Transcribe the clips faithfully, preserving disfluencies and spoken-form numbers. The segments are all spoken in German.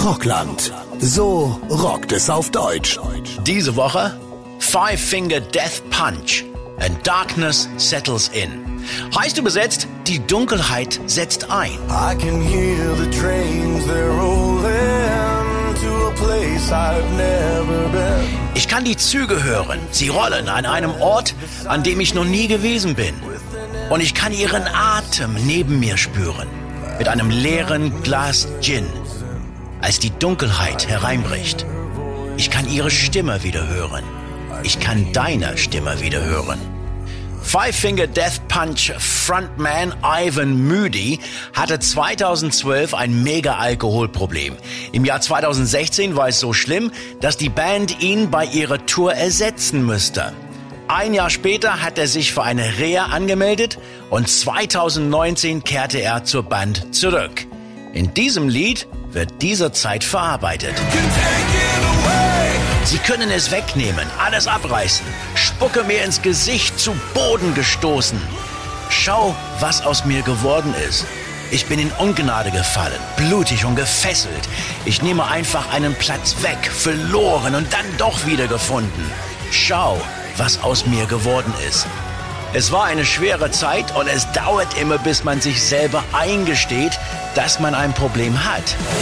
Rockland. So rockt es auf Deutsch. Diese Woche Five Finger Death Punch and Darkness Settles In. Heißt übersetzt, die Dunkelheit setzt ein. I can hear the trains, they're rolling to a place I've never been. Ich kann die Züge hören. Sie rollen an einem Ort, an dem ich noch nie gewesen bin. Und ich kann ihren Atem neben mir spüren. Mit einem leeren Glas Gin. Als die Dunkelheit hereinbricht. Ich kann ihre Stimme wieder hören. Ich kann deine Stimme wieder hören. Five Finger Death Punch Frontman Ivan Moody hatte zweitausendzwölf ein Mega-Alkoholproblem. Im Jahr zweitausendsechzehn war es so schlimm, dass die Band ihn bei ihrer Tour ersetzen müsste. Ein Jahr später hat er sich für eine Reha angemeldet und zweitausendneunzehn kehrte er zur Band zurück. In diesem Lied wird diese Zeit verarbeitet. Sie können es wegnehmen, alles abreißen, Spucke mir ins Gesicht, zu Boden gestoßen. Schau, was aus mir geworden ist. Ich bin in Ungnade gefallen, blutig und gefesselt. Ich nehme einfach einen Platz weg, verloren und dann doch wiedergefunden. Schau, was aus mir geworden ist. Es war eine schwere Zeit und es dauert immer, bis man sich selber eingesteht, dass man ein Problem hat.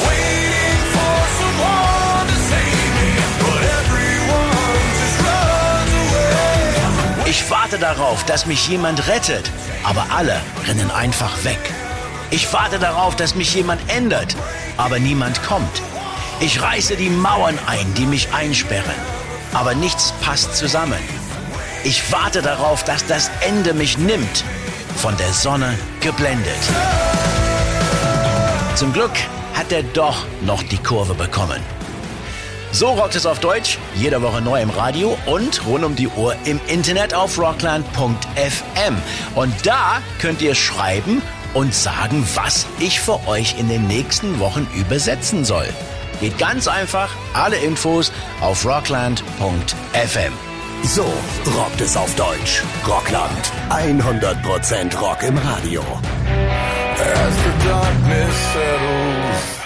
Ich warte darauf, dass mich jemand rettet, aber alle rennen einfach weg. Ich warte darauf, dass mich jemand ändert, aber niemand kommt. Ich reiße die Mauern ein, die mich einsperren, aber nichts passt zusammen. Ich warte darauf, dass das Ende mich nimmt, von der Sonne geblendet. Zum Glück hat er doch noch die Kurve bekommen. So rockt es auf Deutsch, jede Woche neu im Radio und rund um die Uhr im Internet auf rockland punkt f m. Und da könnt ihr schreiben und sagen, was ich für euch in den nächsten Wochen übersetzen soll. Geht ganz einfach, alle Infos auf rockland punkt f m. So rockt es auf Deutsch. Rockland. hundert Prozent Rock im Radio. As the darkness settles